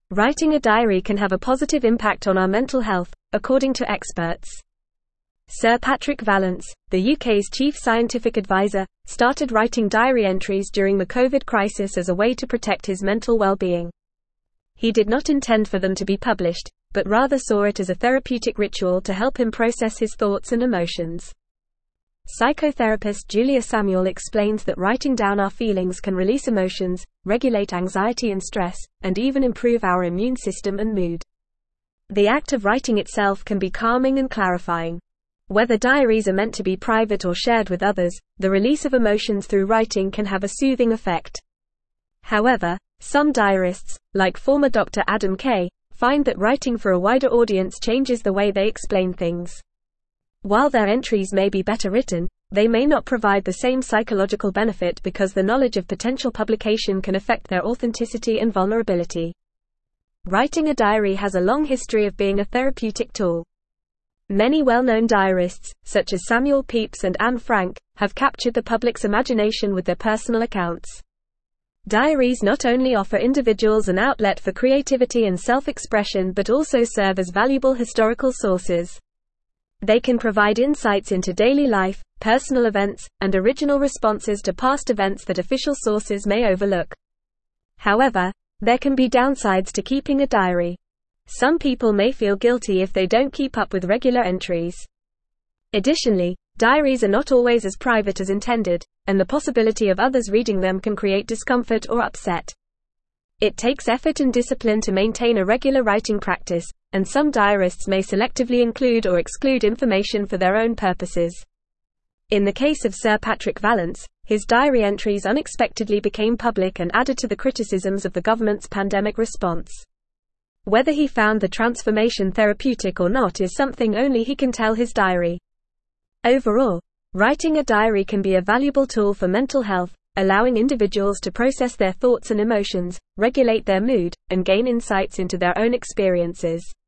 Writing a diary can have a positive impact on our mental health, according to experts. Sir Patrick Vallance, the UK's chief scientific advisor, started writing diary entries during the COVID crisis as a way to protect his mental well-being. He did not intend for them to be published, but rather saw it as a therapeutic ritual to help him process his thoughts and emotions. Psychotherapist Julia Samuel explains that writing down our feelings can release emotions, regulate anxiety and stress, and even improve our immune system and mood. The act of writing itself can be calming and clarifying. Whether diaries are meant to be private or shared with others, the release of emotions through writing can have a soothing effect. However, some diarists, like former Dr. Adam Kay, find that writing for a wider audience changes the way they explain things. While their entries may be better written, they may not provide the same psychological benefit because the knowledge of potential publication can affect their authenticity and vulnerability. Writing a diary has a long history of being a therapeutic tool. Many well-known diarists, such as Samuel Pepys and Anne Frank, have captured the public's imagination with their personal accounts. Diaries not only offer individuals an outlet for creativity and self-expression but also serve as valuable historical sources. They can provide insights into daily life, personal events, and original responses to past events that official sources may overlook. However, there can be downsides to keeping a diary. Some people may feel guilty if they don't keep up with regular entries. Additionally, diaries are not always as private as intended, and the possibility of others reading them can create discomfort or upset. It takes effort and discipline to maintain a regular writing practice, and some diarists may selectively include or exclude information for their own purposes. In the case of Sir Patrick Vallance, his diary entries unexpectedly became public and added to the criticisms of the government's pandemic response. Whether he found the transformation therapeutic or not is something only he can tell his diary. Overall, writing a diary can be a valuable tool for mental health, allowing individuals to process their thoughts and emotions, regulate their mood, and gain insights into their own experiences.